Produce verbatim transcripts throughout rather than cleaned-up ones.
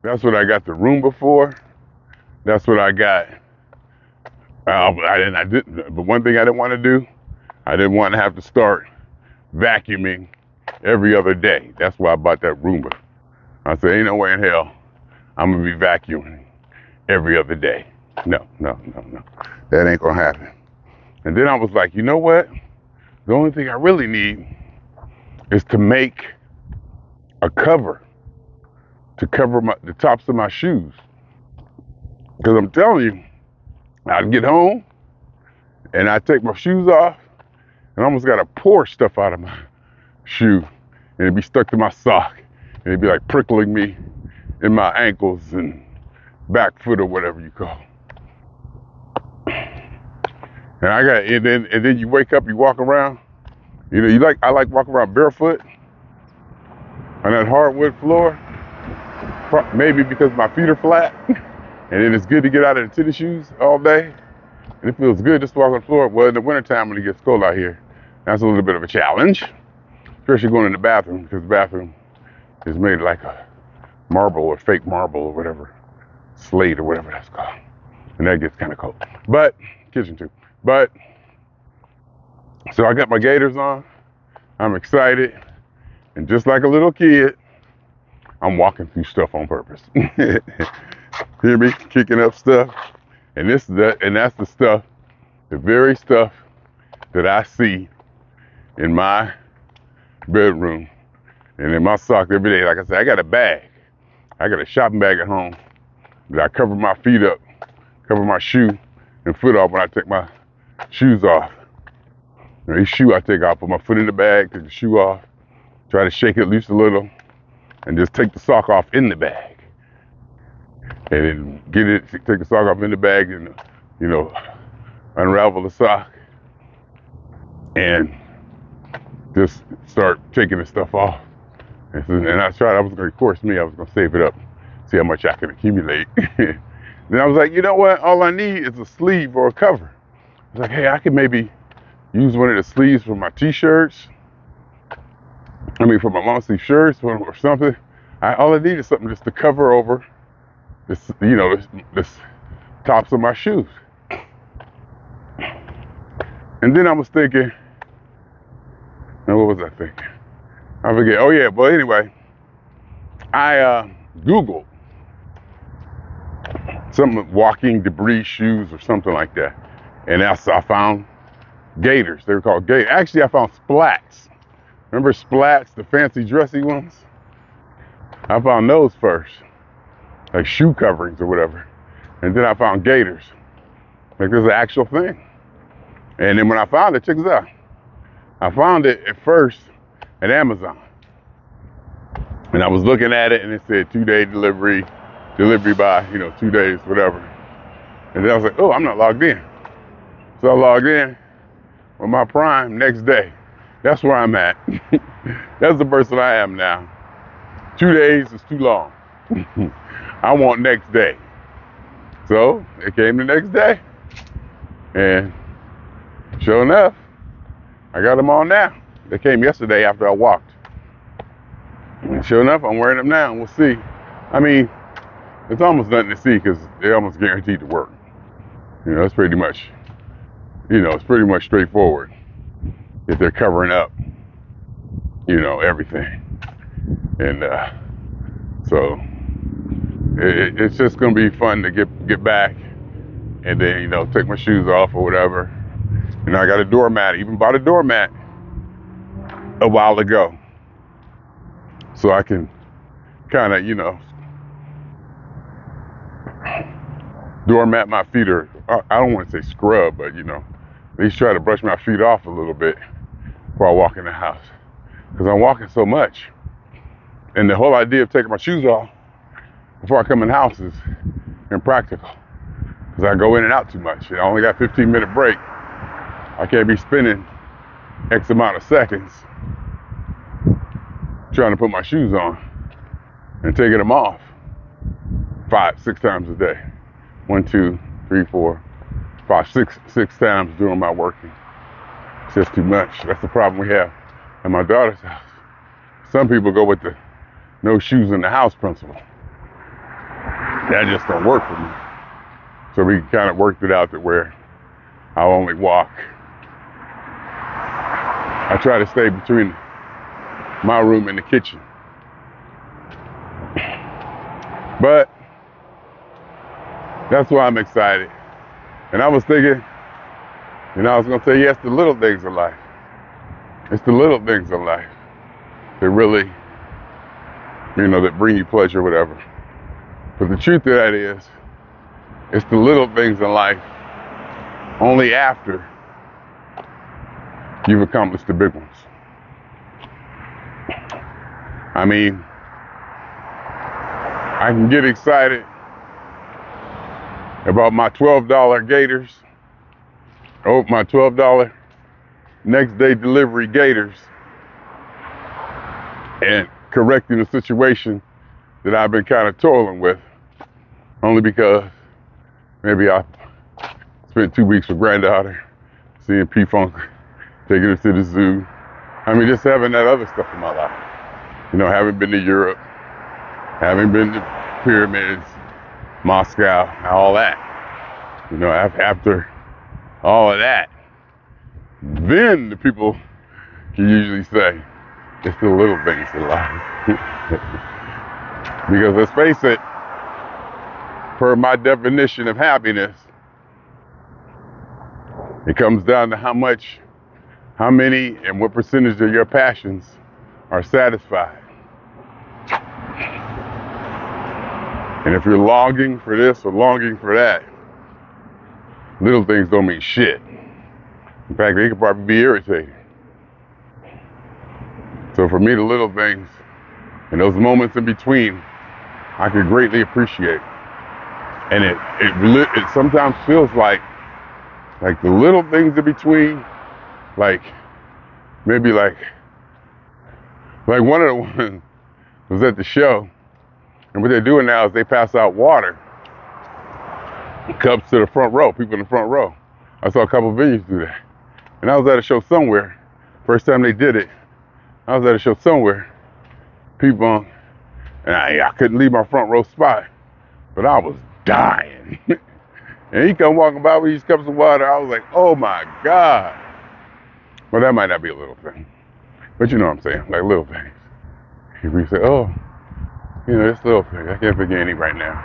That's what I got the Roomba for. That's what I got. Uh, I didn't. I didn't. But one thing I didn't want to do, I didn't want to have to start vacuuming every other day. That's why I bought that Roomba. I said, ain't no way in hell I'm gonna be vacuuming every other day. No, no, no, no. That ain't gonna happen. And then I was like, you know what? The only thing I really need is to make a cover to cover my, the tops of my shoes. Because I'm telling you, I'd get home and I'd take my shoes off and I almost got to pour stuff out of my shoe and it'd be stuck to my sock and it'd be like prickling me in my ankles and back foot or whatever you call. And I got, and then, and then you wake up, you walk around, you know, you like, I like walking around barefoot on that hardwood floor, maybe because my feet are flat. And then it's good to get out of the tennis shoes all day. And it feels good just to walk on the floor. Well, in the wintertime when it gets cold out here, that's a little bit of a challenge. Especially going in the bathroom, because the bathroom is made like a marble or fake marble or whatever. Slate or whatever that's called. And that gets kind of cold. But, kitchen too. But, so I got my gaiters on. I'm excited. And just like a little kid, I'm walking through stuff on purpose. Hear me? Kicking up stuff. And this that and that's the stuff, the very stuff that I see in my bedroom and in my socks every day. Like I said, I got a bag. I got a shopping bag at home that I cover my feet up, cover my shoe and foot off when I take my shoes off. Now, each shoe I take off, put my foot in the bag, take the shoe off, try to shake it loose a little, and just take the sock off in the bag. And then get it, take the sock off in the bag and, you know, unravel the sock and just start taking the stuff off. And, so, and I tried, I was going to, of course, me, I was going to save it up, see how much I can accumulate. Then I was like, you know what? All I need is a sleeve or a cover. I was like, hey, I could maybe use one of the sleeves for my t-shirts. I mean, for my long sleeve shirts or, or something. I, all I need is something just to cover over this, you know, this, this tops of my shoes. And then I was thinking, now what was I thinking? I forget. Oh yeah, well anyway, I uh, Googled some walking debris shoes or something like that. And that's, I found gaiters. They were called gaiters. Actually, I found splats. Remember splats, the fancy dressy ones? I found those first, like shoe coverings or whatever. And then I found gaiters. Like this is an actual thing. And then when I found it, check this out. I found it at first at Amazon. And I was looking at it and it said two day delivery, delivery by, you know, two days, whatever. And then I was like, oh, I'm not logged in. So I logged in with my Prime next day. That's where I'm at. That's the person I am now. Two days is too long. I want next day. So it came the next day. And sure enough, I got them on now. They came yesterday after I walked. And sure enough, I'm wearing them now and we'll see. I mean, it's almost nothing to see because they're almost guaranteed to work. You know, it's pretty much, you know, it's pretty much straightforward if they're covering up, you know, everything. And uh, so it, it's just gonna be fun to get get back and then, you know, take my shoes off or whatever. And I got a doormat, even bought a doormat a while ago. So I can kind of, you know, doormat my feet, or I don't want to say scrub, but, you know, at least try to brush my feet off a little bit before I walk in the house. Because I'm walking so much. And the whole idea of taking my shoes off before I come in the house is impractical. Because I go in and out too much. I only got fifteen minute break. I can't be spending X amount of seconds trying to put my shoes on and taking them off five, six times a day. One, two, three, four, five, six, six times during my working. It's just too much. That's the problem we have at my daughter's house. Some people go with the no shoes in the house principle. that just don't work for me. So we kind of worked it out to where I'll only walk. I try to stay between my room and the kitchen. But that's why I'm excited. And I was thinking, you know, I was going to say, yes, the little things in life. It's the little things in life that really, you know, that bring you pleasure, whatever. But the truth of that is, it's the little things in life only after you've accomplished the big ones. I mean, I can get excited about my twelve dollar Gators, oh, my twelve dollar next day delivery Gators, and correcting a situation that I've been kind of toiling with, only because maybe I spent two weeks with granddaughter, seeing P-Funk, taking her to the zoo. I mean, just having that other stuff in my life. You know, haven't been to Europe, haven't been to pyramids, Moscow, all that. You know, after all of that, then the people can usually say, it's the little things in life. Because let's face it, per my definition of happiness, it comes down to how much, how many and what percentage of your passions are satisfied. And if you're longing for this or longing for that, little things don't mean shit. In fact, they could probably be irritating. So for me, the little things and those moments in between, I can greatly appreciate. And it it it sometimes feels like like the little things in between, like maybe like like one of the ones was at the show, and what they're doing now is they pass out water cups to the front row, people in the front row. I saw a couple of venues do that, and I was at a show somewhere. First time they did it, I was at a show somewhere. People, and I, I couldn't leave my front row spot, but I was dying. And he come walking by with these cups of water. I was like, oh my God. Well, that might not be a little thing, but you know what I'm saying, like little things. If we say, oh, you know, this little thing, I can't forget any right now.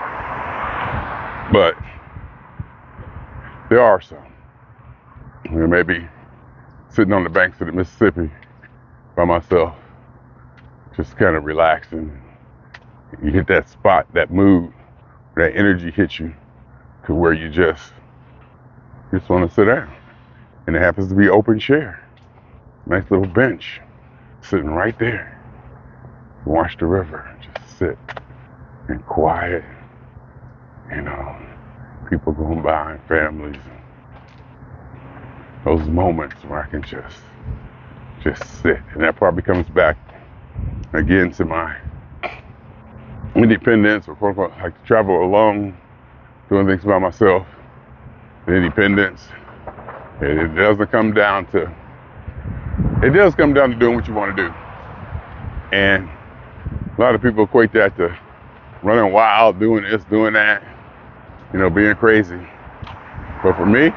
But there are some. You know, maybe sitting on the banks of the Mississippi by myself, just kind of relaxing. You hit that spot, that mood, that energy hits you to where you just, you just want to sit down. And it happens to be open chair. Nice little bench, sitting right there. Watch the river, just sit and quiet. You know, people going by and families. Those moments where I can just, just sit. And that probably comes back again to my independence, or quote unquote, like to travel alone, doing things by myself. The independence. It, it doesn't come down to, it does come down to doing what you want to do. And a lot of people equate that to running wild, doing this, doing that, you know, being crazy. But for me,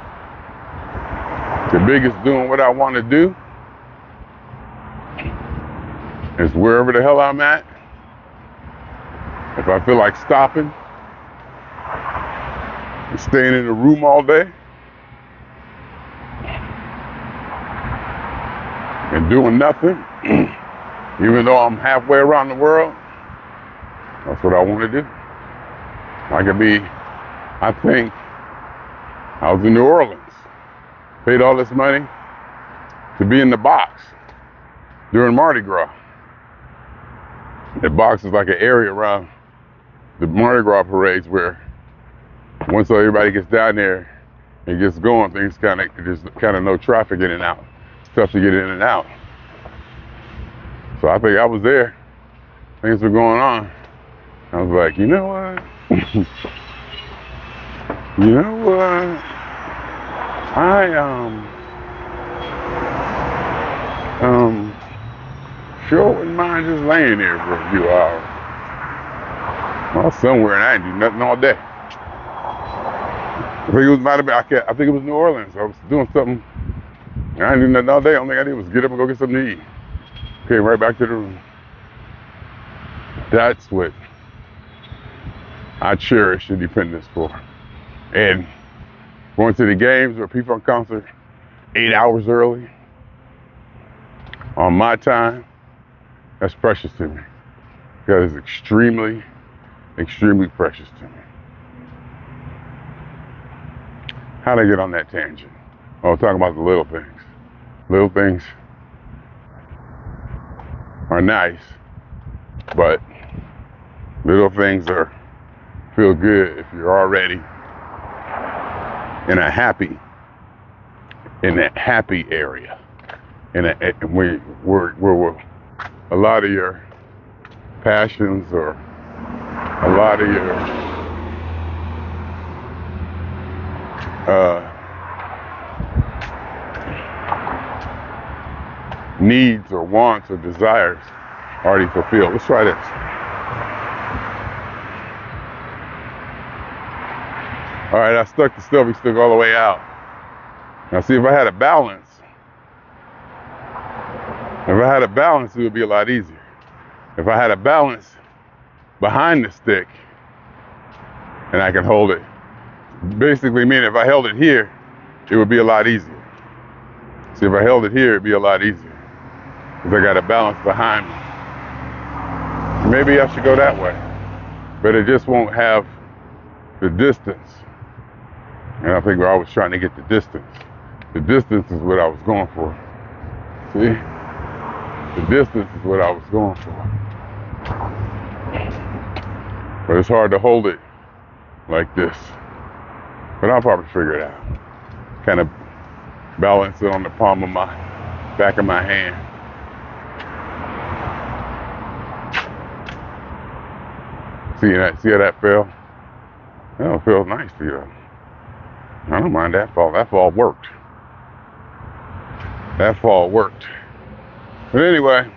the biggest doing what I want to do is wherever the hell I'm at. If I feel like stopping and staying in the room all day and doing nothing, even though I'm halfway around the world, that's what I want to do. I could be, I think, I was in New Orleans, paid all this money to be in the box during Mardi Gras. The box is like an area around the Mardi Gras parades where once everybody gets down there and gets going, things kind of, there's kind of no traffic in and out. It's tough to get in and out. So I think I was there. Things were going on. I was like, you know what? you know what? I um um sure wouldn't mind just laying there for a few hours. I was somewhere and I didn't do nothing all day. I think it was might have been, I, can't, I think it was New Orleans. I was doing something. And I didn't do nothing all day. Only thing I did was get up and go get something to eat. Came right back to the room. That's what I cherish independence for. And going to the games where people are concert eight hours early on my time, that's precious to me. Because it's extremely, extremely precious to me. How'd I get on that tangent? Oh, I'm talking about the little things. Little things are nice, but little things are feel good if you're already in a happy, in a happy area, in a where where where a lot of your passions or a lot of your uh, needs or wants or desires already fulfilled. Let's try this. All right, I stuck the stubby stick all the way out. Now see, if I had a balance, if I had a balance, it would be a lot easier. If I had a balance behind the stick and I can hold it, basically meaning if I held it here, it would be a lot easier. See, if I held it here, it'd be a lot easier because I got a balance behind me. Maybe I should go that way, but it just won't have the distance. And I think we're always trying to get the distance. The distance is what I was going for. See? The distance is what I was going for. But it's hard to hold it like this. But I'll probably figure it out. Kind of balance it on the palm of my, back of my hand. See that? See how that fell? That feels nice to you. I don't mind that fall. That fall worked. That fall worked. But anyway,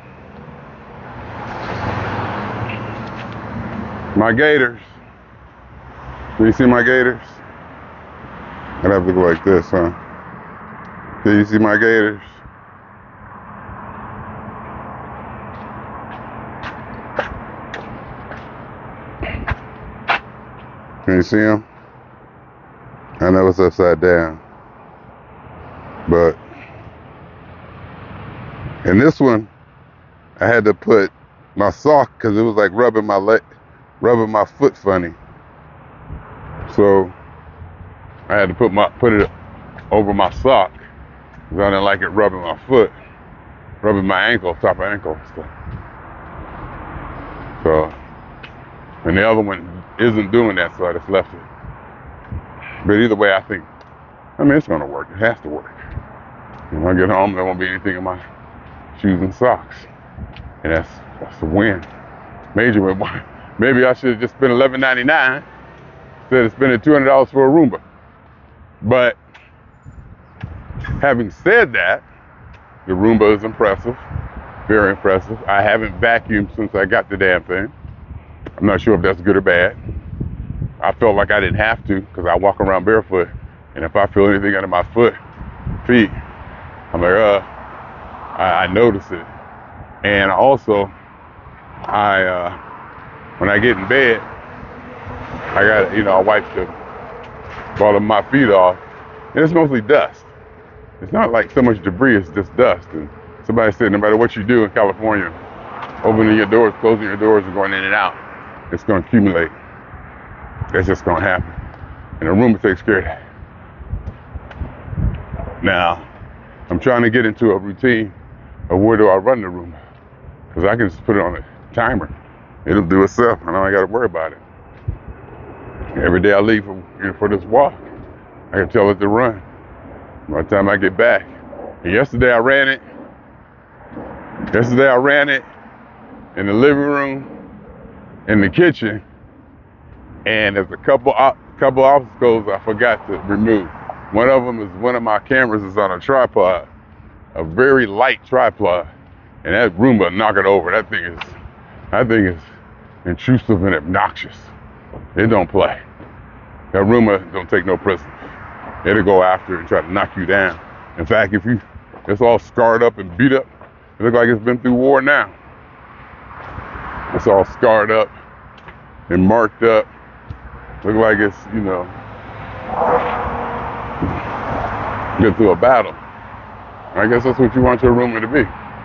my gators. Do you see my gators? I'd have to go like this, huh? Do you see my gators? Can you see them? I know it's upside down, but in this one, I had to put my sock because it was like rubbing my leg, rubbing my foot funny. So I had to put my put it over my sock because I didn't like it rubbing my foot, rubbing my ankle, top of ankle and stuff. So, and the other one isn't doing that, so I just left it. But either way, I think, I mean, it's gonna work. It has to work. When I get home, there won't be anything in my shoes and socks, and that's that's a win. Major win. Maybe I should have just spent eleven ninety-nine instead of spending two hundred dollars for a Roomba. But having said that, the Roomba is impressive, very impressive. I haven't vacuumed since I got the damn thing. I'm not sure if that's good or bad. I felt like I didn't have to because I walk around barefoot, and if I feel anything under my foot, feet, I'm like, uh, I, I notice it. And also, I, uh, when I get in bed, I got, you know, I wipe the bottom of my feet off, and it's mostly dust. It's not like so much debris, it's just dust. And somebody said, no matter what you do in California, opening your doors, closing your doors, and going in and out, it's going to accumulate. That's just going to happen. And the Roomba takes care of that. Now, I'm trying to get into a routine of where do I run the Roomba. Because I can just put it on a timer. It'll do itself, and I don't got to worry about it. Every day I leave for, you know, for this walk, I can tell it to run. By the time I get back. And yesterday I ran it. Yesterday I ran it in the living room, in the kitchen, and there's a couple couple obstacles I forgot to remove. One of them is one of my cameras is on a tripod, a very light tripod, and that Roomba knock it over. That thing is, that thing is intrusive and obnoxious. It don't play. That rumor don't take no prisoners. It'll go after it and try to knock you down. In fact, if you, it's all scarred up and beat up, it looks like it's been through war now. It's all scarred up and marked up. Look like it's, you know, been through a battle. I guess that's what you want your rumor to be.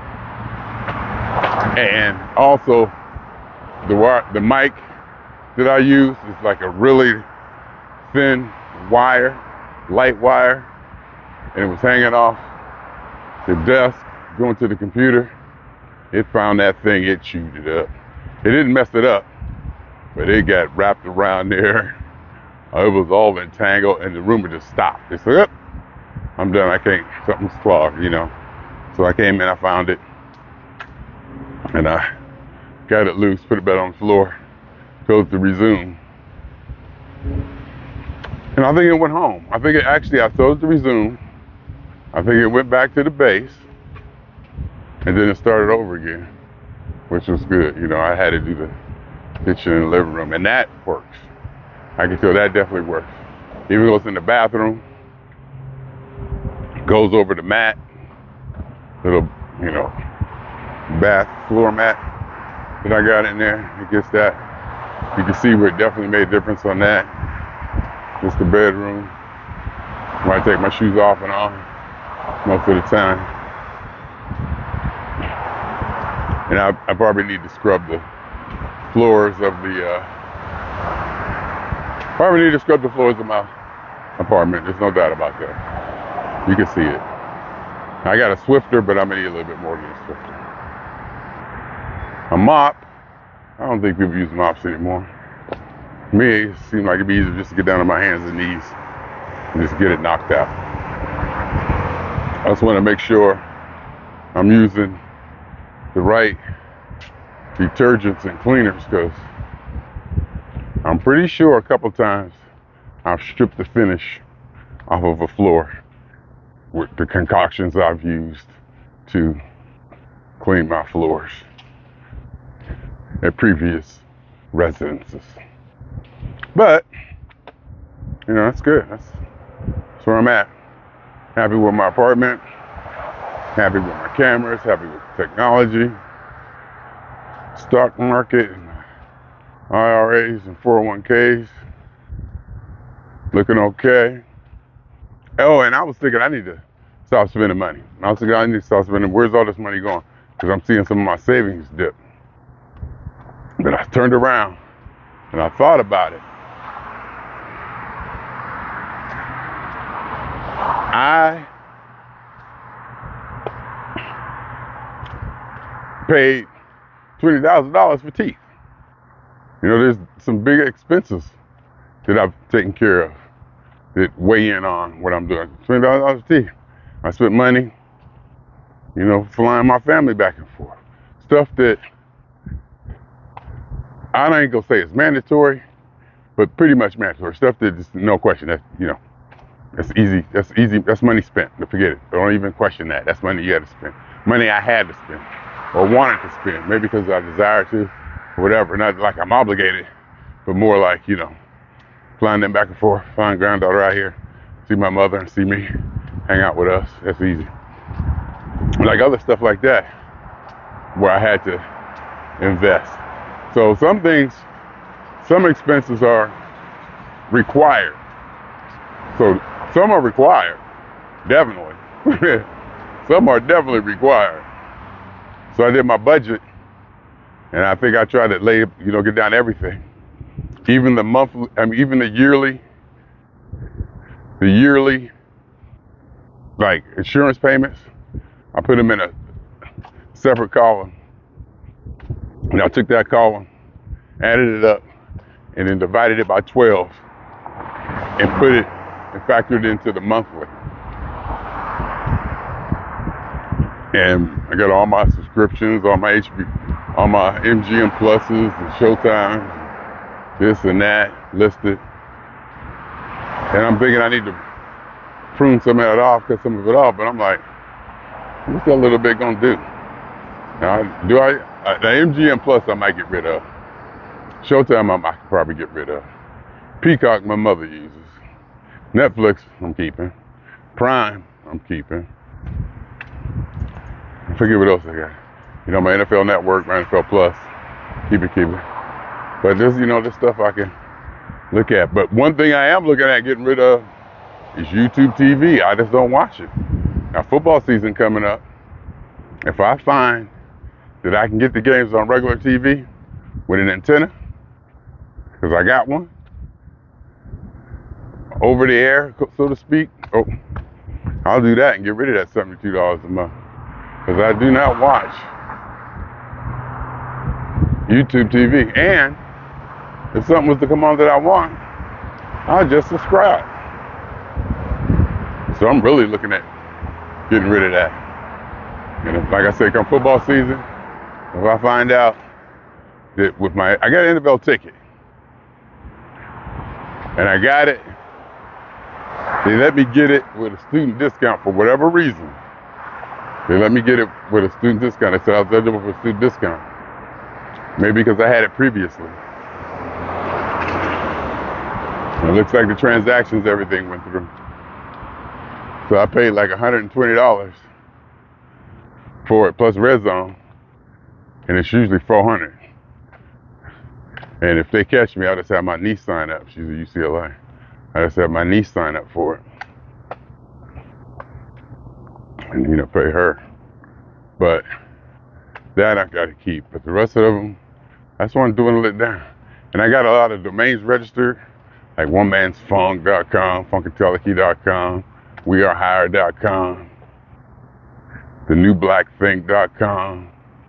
And also, the wire, the mic that I use is like a really thin wire, light wire, and it was hanging off the desk, going to the computer. It found that thing, it chewed it up. It didn't mess it up, but it got wrapped around there. It was all entangled, and the rumor just stopped. It said, oh, I'm done, I can't, something's clogged, you know. So I came in, I found it, and I got it loose, put it back on the floor, told it to resume. And I think it went home. I think it actually, I told it to resume. I think it went back to the base, and then it started over again, which was good. You know, I had to do the kitchen and the living room, and that works. I can tell that definitely works. Even goes in the bathroom, goes over the mat, little, you know, bath floor mat that I got in there. It gets that. You can see where it definitely made a difference on that. Just the bedroom. When I take my shoes off and on most of the time. And I, I probably need to scrub the floors of the, uh, probably need to scrub the floors of my apartment. There's no doubt about that. You can see it. I got a Swifter, but I'm gonna need a little bit more than a Swifter. A mop. I don't think people use mops anymore. To me, it seemed like it'd be easier just to get down on my hands and knees and just get it knocked out. I just want to make sure I'm using the right detergents and cleaners, because I'm pretty sure a couple times I've stripped the finish off of a floor with the concoctions I've used to clean my floors at previous residences. But, you know, that's good. That's, that's where I'm at. Happy with my apartment, happy with my cameras, happy with the technology, stock market, and I R As and four oh one Ks. Looking okay. Oh, and I was thinking I need to stop spending money. I was thinking I need to stop spending. Where's all this money going? Because I'm seeing some of my savings dip. But I turned around and I thought about it. I paid twenty thousand dollars for teeth. You know, there's some big expenses that I've taken care of that weigh in on what I'm doing. twenty thousand dollars for teeth. I spent money, you know, flying my family back and forth. Stuff that I ain't gonna say it's mandatory, but pretty much mandatory. Stuff that just no question, that, you know, that's easy, that's easy, that's money spent. Forget it. Don't even question that. That's money you had to spend. Money I had to spend or wanted to spend, maybe because I desired to, or whatever. Not like I'm obligated, but more like, you know, flying them back and forth, flying granddaughter out here, see my mother and see me, hang out with us. That's easy. Like other stuff like that, where I had to invest. So some things, some expenses are required. So some are required, definitely. Some are definitely required. So I did my budget, and I think I tried to lay, you know, get down everything. Even the monthly, I mean, even the yearly, the yearly, like insurance payments, I put them in a separate column. And I took that column, added it up, and then divided it by twelve, and put it and factored into the monthly. And I got all my subscriptions, all my H B, all my M G M Pluses and Showtime, this and that listed. And I'm thinking I need to prune some of that off, cut some of it off, but I'm like, what's that little bit gonna do? Now, do I, uh, the M G M Plus I might get rid of. Showtime, I'm, I could probably get rid of. Peacock, my mother uses. Netflix, I'm keeping. Prime, I'm keeping. I forget what else I got. You know, my N F L Network, my N F L Plus. Keep it, keep it. But this, you know, this stuff I can look at. But one thing I am looking at getting rid of is YouTube T V. I just don't watch it. Now, football season coming up. If I find that I can get the games on regular T V with an antenna, because I got one, over the air, so to speak, oh, I'll do that and get rid of that seventy-two dollars a month. Because I do not watch YouTube T V. And if something was to come on that I want, I'll just subscribe. So I'm really looking at getting rid of that. And if, like I said, come football season, if I find out that with my, I got an N F L ticket, and I got it, they let me get it with a student discount for whatever reason. They let me get it with a student discount. They said I was eligible for a student discount. Maybe because I had it previously. And it looks like the transactions, everything went through. So I paid like one hundred twenty dollars for it, plus Red Zone. And it's usually four hundred dollars. And if they catch me, I'll just have my niece sign up. She's at U C L A. I just have my niece sign up for it. And, you know, pay her. But that I got to keep. But the rest of them, I just want to dwindle it down. And I got a lot of domains registered, like one mans funk dot com, funkadelic dot com, we are hired dot com, the new black think dot com,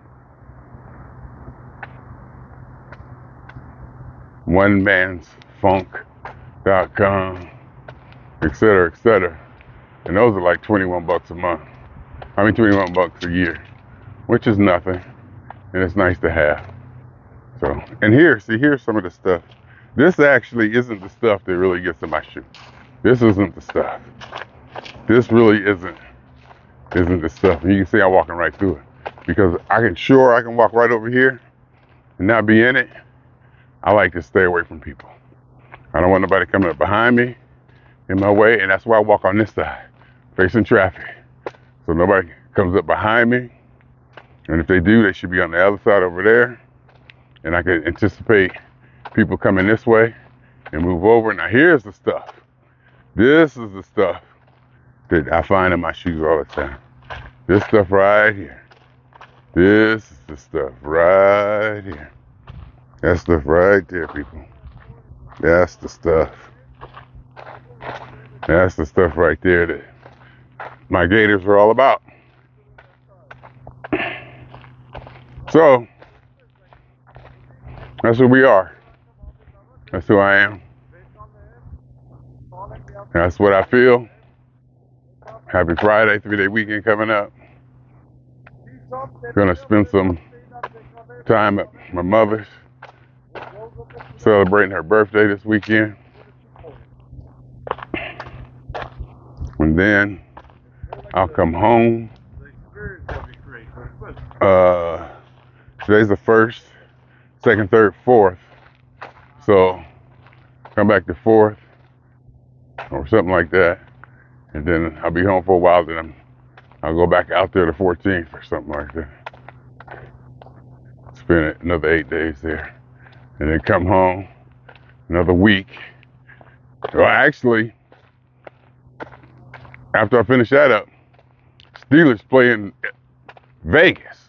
one mans funk dot com, et cetera, et cetera. And those are like twenty-one bucks a month. I mean, twenty-one bucks a year, which is nothing. And it's nice to have. So, and here, see, here's some of the stuff. This actually isn't the stuff that really gets in my shoe. This isn't the stuff. This really isn't, isn't the stuff. And you can see I'm walking right through it. Because I can, sure, I can walk right over here and not be in it. I like to stay away from people. I don't want nobody coming up behind me, in my way, and that's why I walk on this side, facing traffic. So nobody comes up behind me. And if they do, they should be on the other side over there. And I can anticipate people coming this way and move over. Now here's the stuff. This is the stuff that I find in my shoes all the time. This stuff right here. This is the stuff right here. That stuff right there, people. That's the stuff. That's the stuff right there that my gators are all about. So, that's who we are. That's who I am. That's what I feel. Happy Friday, three-day weekend coming up. Gonna spend some time at my mother's, celebrating her birthday this weekend. And then I'll come home. Uh, today's the first, second, third, fourth. So come back the fourth or something like that. And then I'll be home for a while. Then I'm, I'll go back out there the fourteenth or something like that. Spend another eight days there. And then come home another week. Well, actually, after I finish that up, Steelers play in Vegas.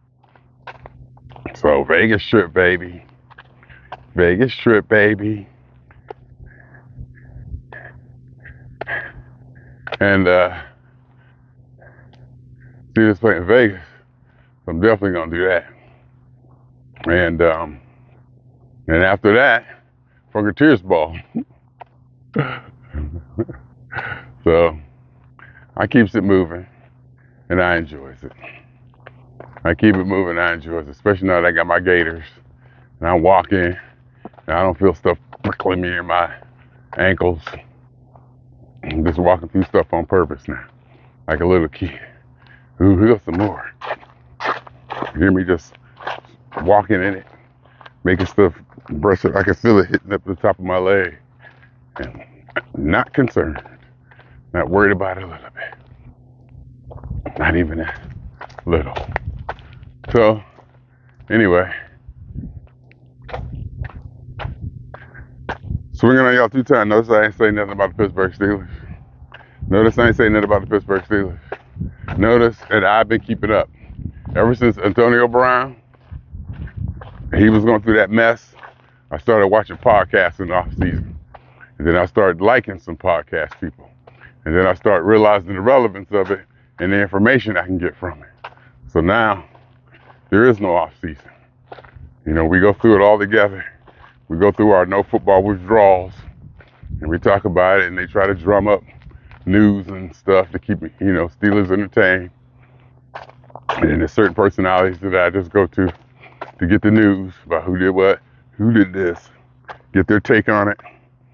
So Vegas trip, baby. Vegas trip, baby. And uh, Steelers play in Vegas. So I'm definitely gonna do that. And um, and after that, Funketeers ball. So I keeps it moving, and I enjoys it. I keep it moving, I enjoy it, especially now that I got my gators, and I'm walking, and I don't feel stuff prickling me in my ankles. I'm just walking through stuff on purpose now, like a little kid. Ooh, here's some more. You hear me just walking in it, making stuff Brush it. I can feel it hitting up the top of my leg. And not concerned. Not worried about it a little bit. Not even a little. So, anyway. Swinging on y'all two times. Notice I ain't saying nothing about the Pittsburgh Steelers. Notice I ain't saying nothing about the Pittsburgh Steelers. Notice that I've been keeping up. Ever since Antonio Brown, he was going through that mess, I started watching podcasts in the off season. And then I started liking some podcast people. And then I started realizing the relevance of it and the information I can get from it. So now, there is no off season. You know, we go through it all together. We go through our no football withdrawals, and we talk about it, and they try to drum up news and stuff to keep, you know, Steelers entertained. And then there's certain personalities that I just go to to get the news about who did what, who did this, get their take on it.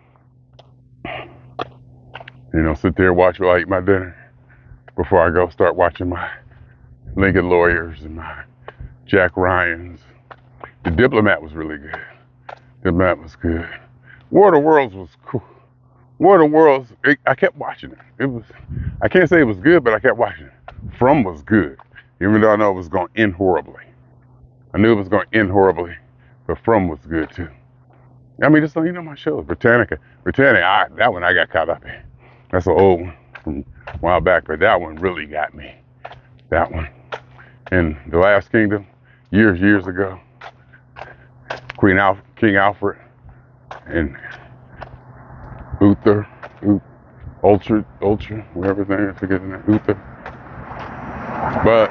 You know, sit there and watch while I eat my dinner before I go start watching my Lincoln Lawyers and my Jack Ryans. The Diplomat was really good. Diplomat was good. War of the Worlds was cool. War of the Worlds, it, I kept watching it. It was, I can't say it was good, but I kept watching it. From was good, even though I know it was going to end horribly. I knew it was going to end horribly, but From was good too. I mean, just so you know my shows, Britannica. Britannica, I, that one I got caught up in. That's an old one from a while back, but that one really got me. That one. And The Last Kingdom, years, years ago. Queen Alf, King Alfred, and Uther, U- Ultra, Ultra, whatever thing, I forget the name, Uther. But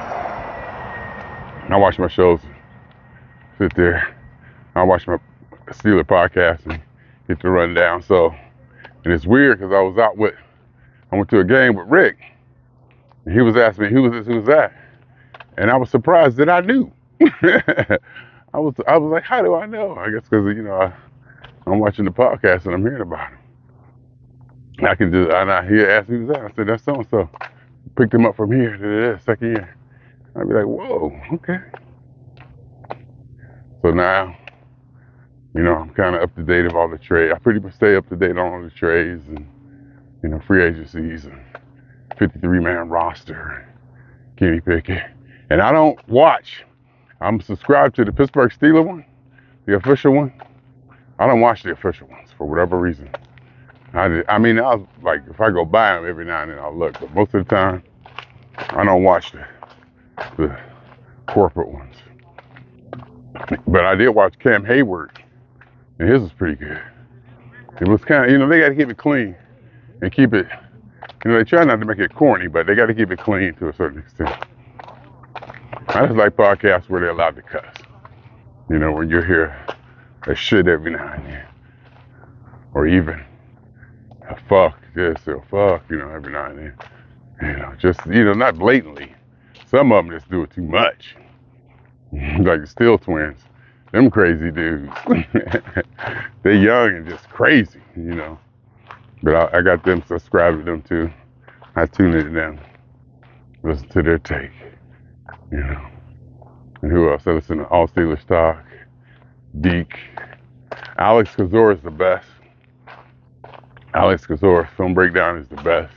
I watch my shows, sit there. I watch my Steeler podcast and get the rundown. So, and it's weird because I was out with, I went to a game with Rick, and he was asking me, who was this, who was that? And I was surprised that I knew. I was I was like, how do I know? I guess because, you know, I, I'm watching the podcast and I'm hearing about him. I can just, and I hear, ask me who's that. I said, that's so-and-so. Picked him up from here to the second year. I'd be like, whoa, okay. So now, you know, I'm kind of up to date of all the trades. I pretty much stay up to date on all the trades and, you know, free agencies and fifty-three man roster, Kenny Pickett. And I don't watch. I'm subscribed to the Pittsburgh Steelers one, the official one. I don't watch the official ones for whatever reason. I, I mean, I was like, if I go buy them every now and then, I'll look. But most of the time, I don't watch the, the corporate ones. But I did watch Cam Hayward, and his was pretty good. It was kind of, you know, they got to keep it clean and keep it, you know, they try not to make it corny, but they got to keep it clean to a certain extent. I just like podcasts where they're allowed to cuss. You know, when you hear a shit every now and then. Or even a fuck this or fuck, you know, every now and then. You know, just, you know, not blatantly. Some of them just do it too much. Like the Steel Twins. Them crazy dudes. They're young and just crazy, you know. But I, I got them subscribed to them too. I tune into them. Listen to their take. You know, and who else? I listen to All Steelers Talk, Deke, Alex Kozor is the best. Alex Kozor Film Breakdown is the best,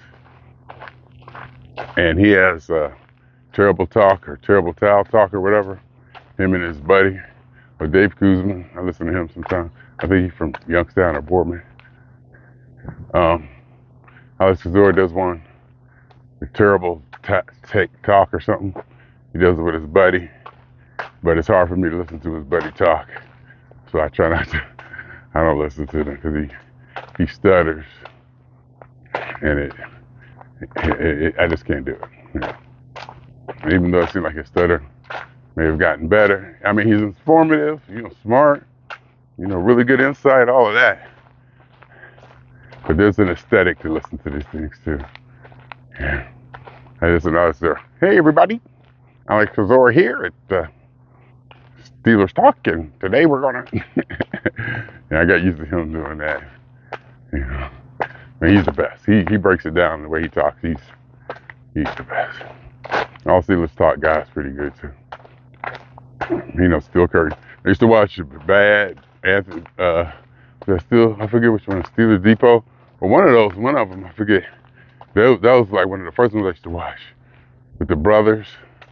and he has uh, Terrible Talk or Terrible Towel Talk or whatever. Him and his buddy, or Dave Kuzman. I listen to him sometimes. I think he's from Youngstown or Boardman. Um, Alex Kozor does one, the Terrible ta- take Talk or something. He does it with his buddy, but it's hard for me to listen to his buddy talk. So I try not to, I don't listen to him because he, he stutters. And it, it, it, it, I just can't do it. You know. Even though it seems like his stutter may have gotten better. I mean, he's informative, you know, smart, you know, really good insight, all of that. But there's an aesthetic to listen to these things too. Yeah. I just noticed there, hey everybody. Alex Kozor here at uh, Steelers Talk, and today we're gonna. And I got used to him doing that. You know, and he's the best. He he breaks it down the way he talks. He's he's the best. All Steelers Talk guy's pretty good too. You know, Steel Curry, I used to watch Bad, Anthony, uh, there's still, I forget which one, Steelers Depot, but one of those, one of them, I forget. That was, that was like one of the first ones I used to watch with the brothers,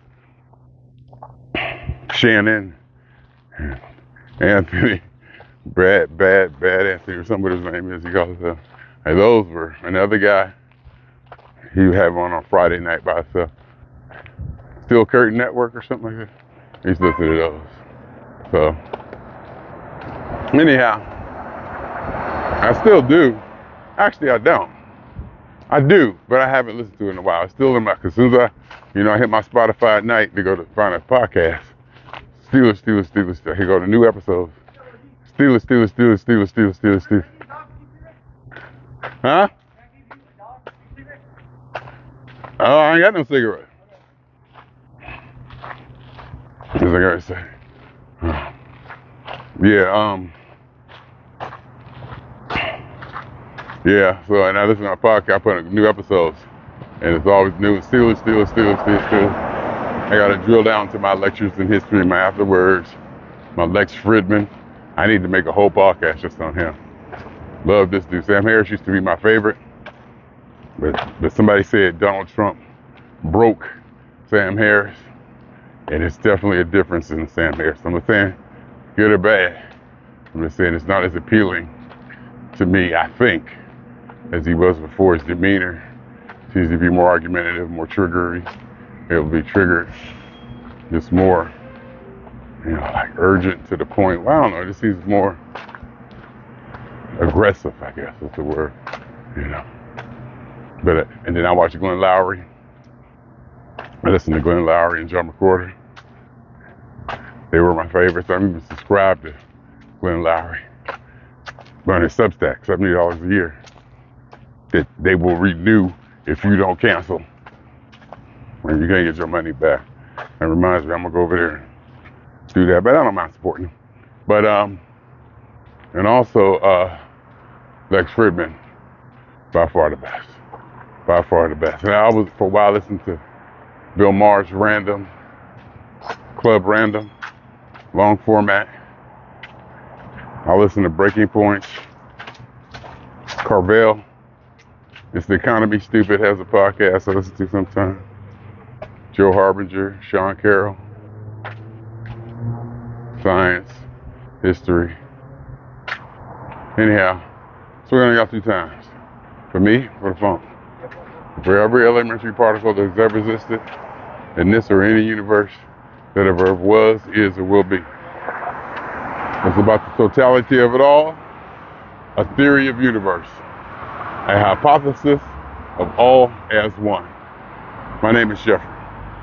Shannon, and Anthony, Brad, Bad, Bad Anthony, or something what his name is. He calls himself. And those were another guy. He would have on on Friday night by himself. Steel Curtain Network or something like that. I used to listen to those. So, anyhow, I still do. Actually, I don't. I do, but I haven't listened to it in a while. It's still in my, as soon as I, you know, I hit my Spotify at night to go to find a podcast. Steelers, Steelers, Steelers, Steelers. Here go the new episodes. Steelers, Steelers, Steelers, Steelers, Steelers, Steelers, Steelers. Huh? Oh, I ain't got no cigarette. As I gotta say. Yeah, um, yeah, so, and I listen to my podcast, I put in new episodes, and it's always new, Steelers, Steelers, Steelers, Steelers, Steelers. I gotta drill down to my lectures in history, my afterwords, my Lex Fridman. I need to make a whole podcast just on him. Love this dude. Sam Harris used to be my favorite, but, but somebody said Donald Trump broke Sam Harris, and it's definitely a difference in Sam Harris. I'm not saying good or bad. I'm just saying it's not as appealing to me, I think, as he was before. His demeanor seems to be more argumentative, more triggery. It'll be triggered just more, you know, like urgent to the point. Well, I don't know. It just seems more aggressive, I guess is the word, you know. But uh, and then I watch Glenn Lowry. I listen to Glenn Lowry and John McWhorter. They were my favorites. I'm even subscribed to Glenn Lowry. But on his Substack, seventy dollars a year. That they will renew if you don't cancel. And you can't get your money back. That reminds me, I'm gonna go over there and do that. But I don't mind supporting him. But um, and also uh, Lex Fridman, by far the best. By far the best. And I was for a while listening to Bill Maher's Random, Club Random, long format. I listen to Breaking Points. Carvel, It's the Economy Stupid, has a podcast I listen to sometimes. Joe Harbinger, Sean Carroll. Science, history. Anyhow, so we're gonna go two times. For me, for the phone. For every elementary particle that has ever existed in this or any universe that ever was, is, or will be. It's about the totality of it all, a theory of universe, a hypothesis of all as one. My name is Jeffrey.